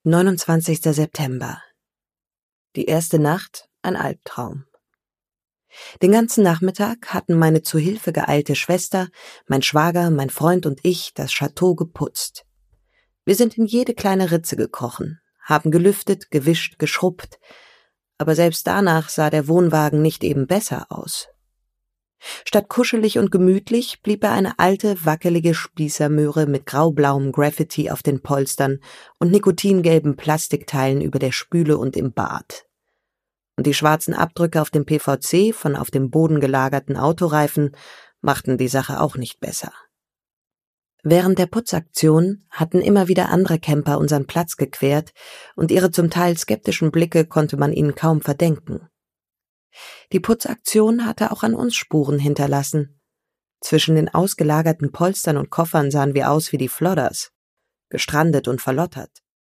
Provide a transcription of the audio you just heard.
29. September. Die erste Nacht, ein Albtraum. Den ganzen Nachmittag hatten meine zu Hilfe geeilte Schwester, mein Schwager, mein Freund und ich das Chateau geputzt. Wir sind in jede kleine Ritze gekrochen, haben gelüftet, gewischt, geschrubbt, aber selbst danach sah der Wohnwagen nicht eben besser aus. Statt kuschelig und gemütlich blieb er eine alte, wackelige Spießermöhre mit graublauem Graffiti auf den Polstern und nikotingelben Plastikteilen über der Spüle und im Bad. Und die schwarzen Abdrücke auf dem PVC von auf dem Boden gelagerten Autoreifen machten die Sache auch nicht besser. Während der Putzaktion hatten immer wieder andere Camper unseren Platz gequert, und ihre zum Teil skeptischen Blicke konnte man ihnen kaum verdenken. Die Putzaktion hatte auch an uns Spuren hinterlassen. Zwischen den ausgelagerten Polstern und Koffern sahen wir aus wie die Flodders, gestrandet und verlottert.